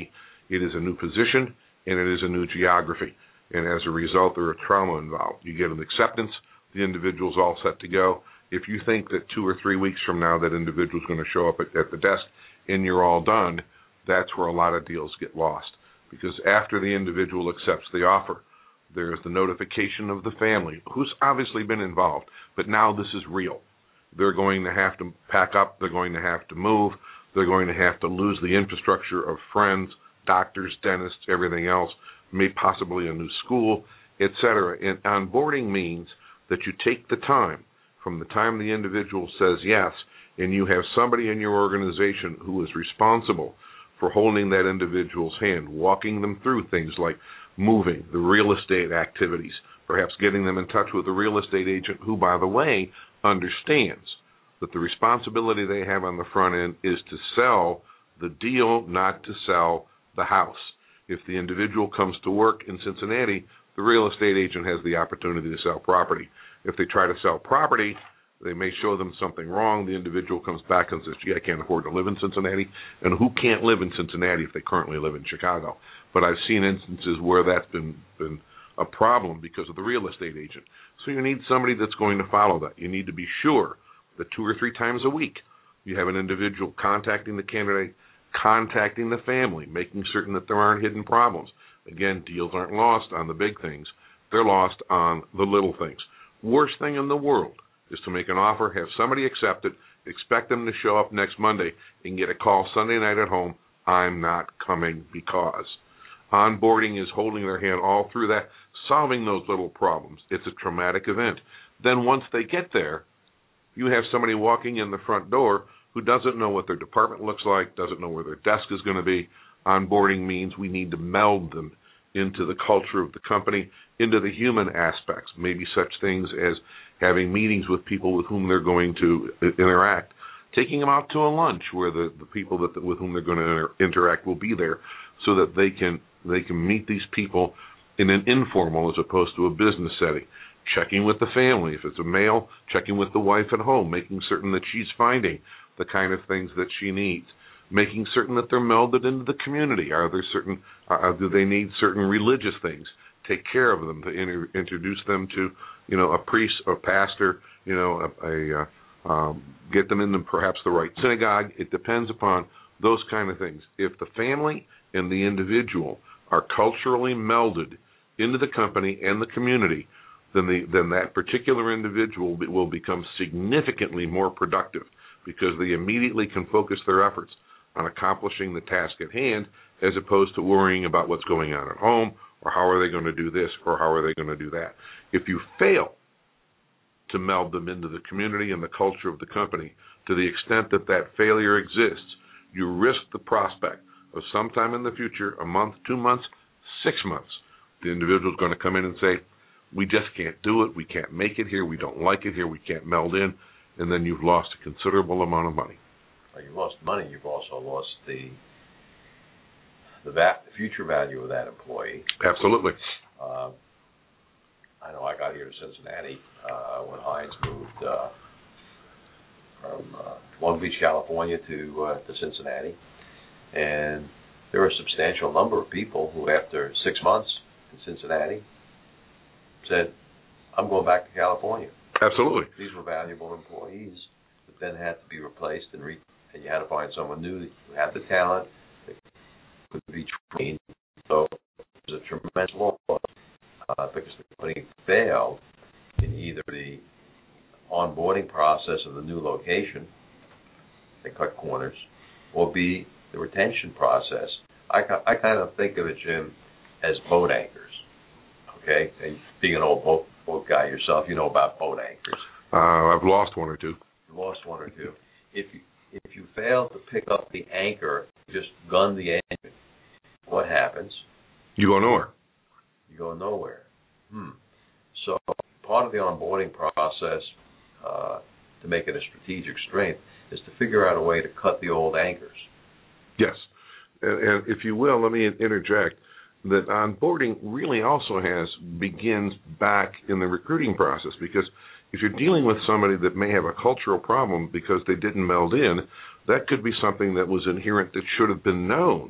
It is a new position, and it is a new geography. And as a result, there are trauma involved. You get an acceptance. The individual's all set to go. If you think that two or three weeks from now that individual's going to show up at, at the desk and you're all done, that's where a lot of deals get lost. Because after the individual accepts the offer, there's the notification of the family, who's obviously been involved, but now this is real. They're going to have to pack up. They're going to have to move. They're going to have to lose the infrastructure of friends, doctors, dentists, everything else, maybe possibly a new school, et cetera. And onboarding means that you take the time from the time the individual says yes, and you have somebody in your organization who is responsible for holding that individual's hand, walking them through things like moving, the real estate activities, perhaps getting them in touch with a real estate agent who, by the way, understands that the responsibility they have on the front end is to sell the deal, not to sell the house. If the individual comes to work in Cincinnati, the real estate agent has the opportunity to sell property. If they try to sell property, they may show them something wrong. The individual comes back and says, gee, I can't afford to live in Cincinnati. And who can't live in Cincinnati if they currently live in Chicago? But I've seen instances where that's been, been a problem because of the real estate agent. So you need somebody that's going to follow that. You need to be sure that two or three times a week you have an individual contacting the candidate, contacting the family, making certain that there aren't hidden problems. Again, deals aren't lost on the big things. They're lost on the little things. Worst thing in the world is to make an offer, have somebody accept it, expect them to show up next Monday, and get a call Sunday night at home, I'm not coming because. Onboarding is holding their hand all through that, solving those little problems. It's a traumatic event. Then once they get there, you have somebody walking in the front door who doesn't know what their department looks like, doesn't know where their desk is going to be. Onboarding means we need to meld them into the culture of the company, into the human aspects, maybe such things as having meetings with people with whom they're going to interact, taking them out to a lunch where the, the people that with whom they're going to inter- interact will be there so that they can they can meet these people in an informal as opposed to a business setting. Checking with the family. If it's a male, checking with the wife at home, making certain that she's finding the kind of things that she needs. Making certain that they're melded into the community. Are there certain? Uh, do they need certain religious things? Take care of them to inter- introduce them to, you know, a priest or pastor. You know, a, a uh, um, get them into perhaps the right synagogue. It depends upon those kind of things. If the family and the individual are culturally melded into the company and the community, then the then that particular individual will become significantly more productive because they immediately can focus their efforts on accomplishing the task at hand as opposed to worrying about what's going on at home or how are they going to do this or how are they going to do that. If you fail to meld them into the community and the culture of the company to the extent that that failure exists, you risk the prospect of sometime in the future, a month, two months, six months, the individual is going to come in and say, we just can't do it, we can't make it here, we don't like it here, we can't meld in, and then you've lost a considerable amount of money. Well, you've lost money, you've also lost the the, va- the future value of that employee. Absolutely. Uh, I know I got here to Cincinnati uh, when Heinz moved uh, from uh, Long Beach, California to uh, to Cincinnati, and there were a substantial number of people who, after six months in Cincinnati, said, I'm going back to California. Absolutely. These were valuable employees that then had to be replaced, and, re- and you had to find someone new who had the talent, that could be trained. So it was a tremendous loss uh, because the company failed in either the onboarding process of the new location, they cut corners, or B, the retention process. I, I kind of think of it, Jim, as boat anchors. Okay, and being an old boat, boat guy yourself, you know about boat anchors. Uh, I've lost one or two. You lost one or two. If you if you fail to pick up the anchor, just gun the engine, what happens? You go nowhere. You go nowhere. Hmm. So part of the onboarding process uh, to make it a strategic strength is to figure out a way to cut the old anchors. Yes, and, and if you will, let me interject that onboarding really also has begins back in the recruiting process, because if you're dealing with somebody that may have a cultural problem because they didn't meld in, that could be something that was inherent that should have been known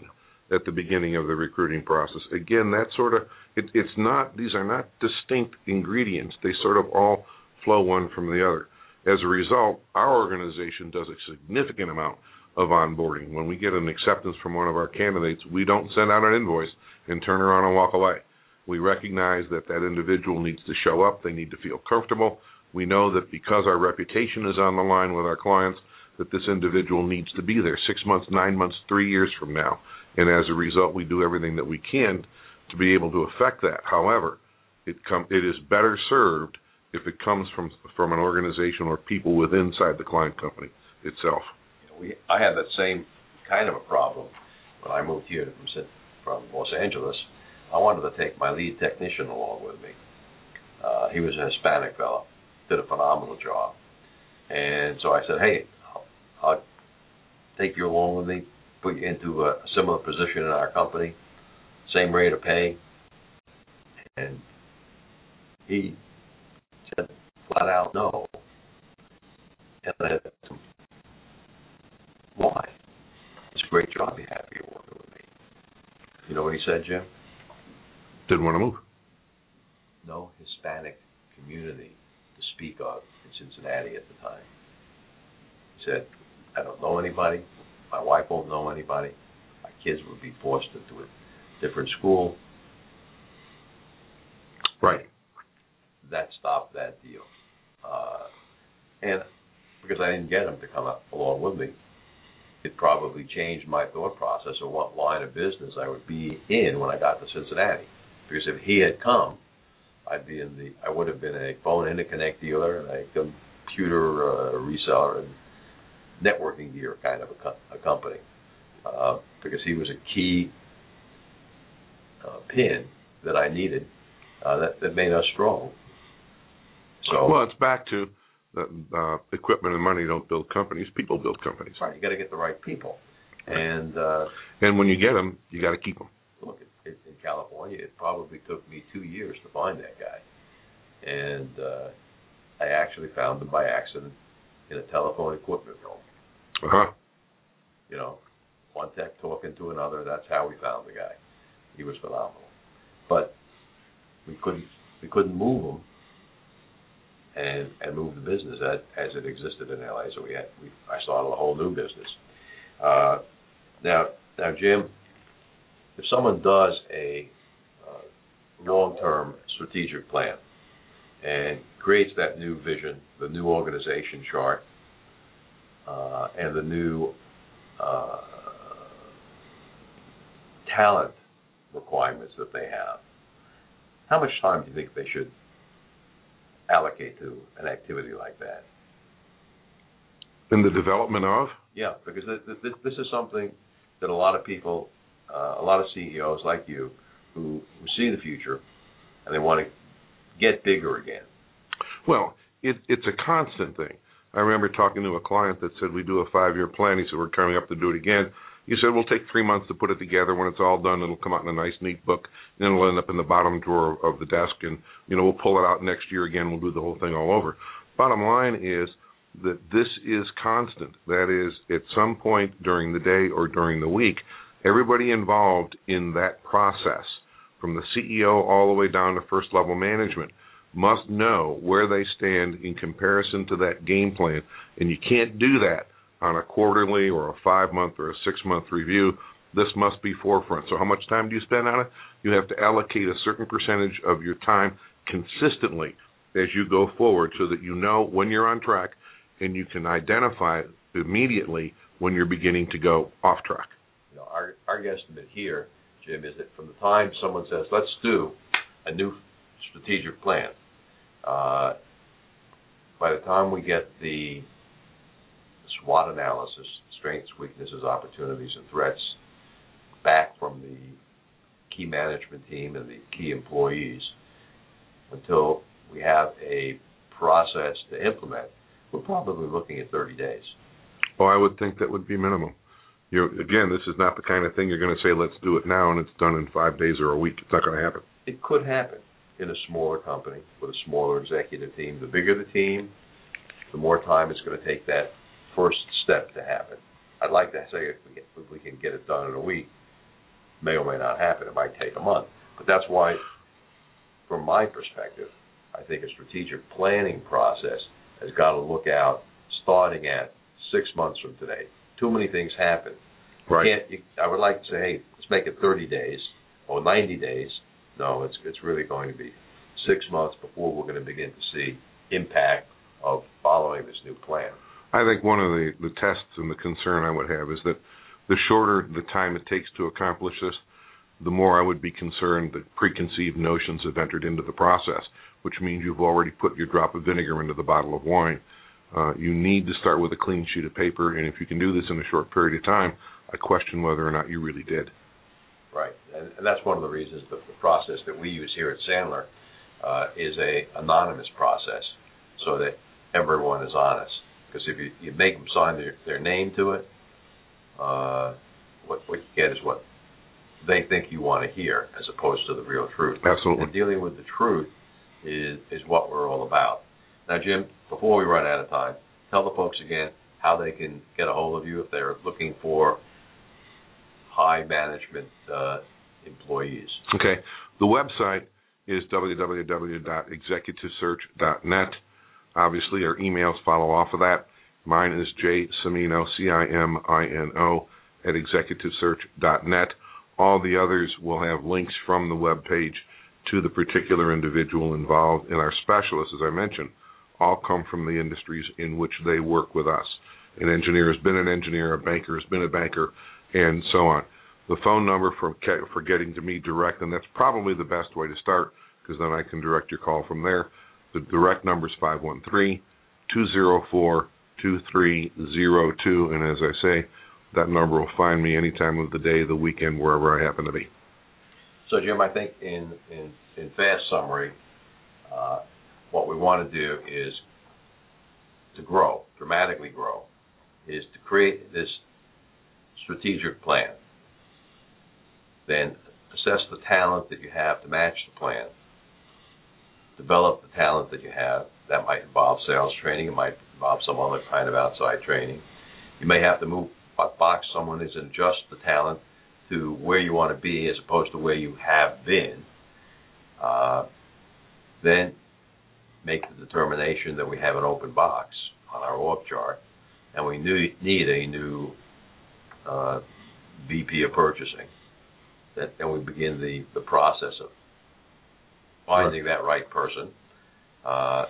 at the beginning of the recruiting process. Again, that sort of, it, it's not, these are not distinct ingredients. They sort of all flow one from the other. As a result, our organization does a significant amount of onboarding. When we get an acceptance from one of our candidates, we don't send out an invoice and turn around and walk away. We recognize that that individual needs to show up. They need to feel comfortable. We know that because our reputation is on the line with our clients, that this individual needs to be there six months, nine months, three years from now. And as a result, we do everything that we can to be able to affect that. However, it com- it is better served if it comes from from an organization or people within inside the client company itself. We, I had that same kind of a problem when I moved here from, from Los Angeles. I wanted to take my lead technician along with me. Uh, he was a Hispanic fellow, did a phenomenal job. And so I said, hey, I'll, I'll take you along with me, put you into a similar position in our company, same rate of pay. And he said flat out no. And I said, why? It's a great job you have here working with me. You know what he said, Jim? Didn't want to move. No Hispanic community to speak of in Cincinnati at the time. He said, I don't know anybody. My wife won't know anybody. My kids would be forced into a different school. Right. That stopped that deal. Uh, and because I didn't get him to come up along with me, it probably changed my thought process of what line of business I would be in when I got to Cincinnati. Because if he had come, I'd be in the, I would have been a phone interconnect dealer and a computer uh, reseller and networking gear kind of a, co- a company. Uh, because he was a key uh, pin that I needed uh, that, that made us strong. So, well, it's back to uh, uh, equipment and money don't build companies. People build companies. Right. You got to get the right people. And uh, and when you get them, you got to keep them. Look, it, it, in California, it probably took me two years to find that guy. And uh, I actually found him by accident in a telephone equipment room. Uh-huh. You know, one tech talking to another, that's how we found the guy. He was phenomenal. But we couldn't we couldn't move him and and move the business as, as it existed in L A. So we had we I started a whole new business. Uh, now now Jim, if someone does a uh, long-term strategic plan and creates that new vision, the new organization chart, uh, and the new uh, talent requirements that they have, how much time do you think they should allocate to an activity like that? In the development of? Yeah, because this, this, this is something that a lot of people, uh, a lot of C E Os like you, who, who see the future and they want to get bigger again. Well, it, it's a constant thing. I remember talking to a client that said, we do a five-year plan. He said, we're coming up to do it again. He said, we'll take three months to put it together. When it's all done, it'll come out in a nice, neat book, and it'll end up in the bottom drawer of the desk, and, you know, we'll pull it out next year again. We'll do the whole thing all over. Bottom line is that this is constant. That is, at some point during the day or during the week, everybody involved in that process, from the C E O all the way down to first-level management, must know where they stand in comparison to that game plan. And you can't do that on a quarterly or a five-month or a six-month review. This must be forefront. So how much time do you spend on it? You have to allocate a certain percentage of your time consistently as you go forward so that you know when you're on track and you can identify immediately when you're beginning to go off track. You know, our, our guesstimate here, Jim, is that from the time someone says, let's do a new strategic plan, uh, by the time we get the SWOT analysis, strengths, weaknesses, opportunities, and threats, back from the key management team and the key employees, until we have a process to implement, we're probably looking at thirty days. Well, I would think that would be minimum. You're, again, this is not the kind of thing you're going to say, let's do it now, and it's done in five days or a week. It's not going to happen. It could happen in a smaller company with a smaller executive team. The bigger the team, the more time it's going to take that first step to happen. I'd like to say if we, get, if we can get it done in a week, may or may not happen. It might take a month. But that's why, from my perspective, I think a strategic planning process has got to look out starting at six months from today. Too many things happen. Right. You can't, you, I would like to say, hey, let's make it thirty days or ninety days. No, it's it's really going to be six months before we're going to begin to see impact of following this new plan. I think one of the, the tests and the concern I would have is that the shorter the time it takes to accomplish this, the more I would be concerned that preconceived notions have entered into the process, which means you've already put your drop of vinegar into the bottle of wine. Uh, you need to start with a clean sheet of paper, and if you can do this in a short period of time, I question whether or not you really did. Right, and, and that's one of the reasons that the process that we use here at Sandler uh, is a anonymous process, so that everyone is honest. Because if you, you make them sign their, their name to it, uh, what, what you get is what they think you want to hear, as opposed to the real truth. Absolutely. And dealing with the truth is is what we're all about. Now, Jim, before we run out of time, tell the folks again how they can get a hold of you if they're looking for high management uh, employees. Okay. The website is w w w dot executive search dot net. Obviously, our emails follow off of that. Mine is J Cimino, C I M I N O, at executive search dot net. All the others will have links from the web page to the particular individual involved, and our specialists, as I mentioned, all come from the industries in which they work with us. An engineer has been an engineer, a banker has been a banker, and so on. The phone number for for getting to me direct, and that's probably the best way to start, because then I can direct your call from there. The direct number is five one three, two zero four, two three zero two, and as I say, that number will find me any time of the day, the weekend, wherever I happen to be. So, Jim, I think in, in, in fast summary, uh, what we want to do is to grow, dramatically grow, is to create this strategic plan. Then assess the talent that you have to match the plan. Develop the talent that you have. That might involve sales training. It might involve some other kind of outside training. You may have to move, box someone and adjust the talent to where you want to be as opposed to where you have been. Uh, then make the determination that we have an open box on our org chart, and we need a new uh, V P of purchasing. That, then we begin the, the process of finding that right person. Uh,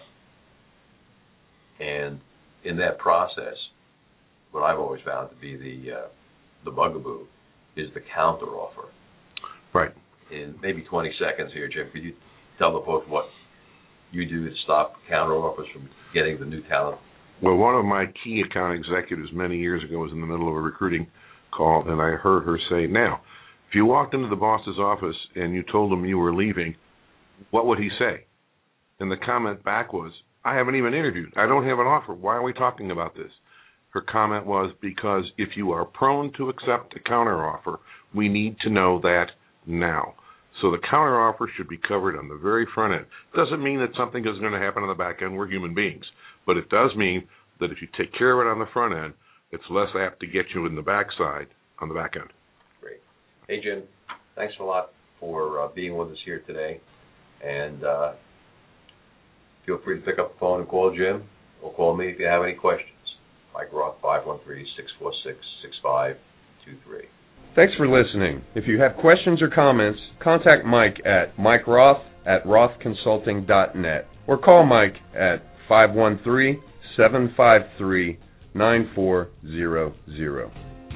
and in that process, what I've always found to be the uh, the bugaboo is the counter offer. Right. In maybe twenty seconds here, Jim, could you tell the folks what you do to stop counter offers from getting the new talent? Well, one of my key account executives many years ago was in the middle of a recruiting call, and I heard her say, now, if you walked into the boss's office and you told him you were leaving, what would he say? And the comment back was, I haven't even interviewed. I don't have an offer. Why are we talking about this? Her comment was, because if you are prone to accept a counteroffer, we need to know that now. So the counteroffer should be covered on the very front end. Doesn't mean that something is going to happen on the back end. We're human beings. But it does mean that if you take care of it on the front end, it's less apt to get you in the backside on the back end. Great. Hey, Jim, thanks a lot for uh, being with us here today. And uh, feel free to pick up the phone and call Jim, or call me if you have any questions. Mike Roth, five one three, six four six, six five two three. Thanks for listening. If you have questions or comments, contact Mike at Mike Roth at roth consulting dot net or call Mike at five one three, seven five three, nine four zero zero.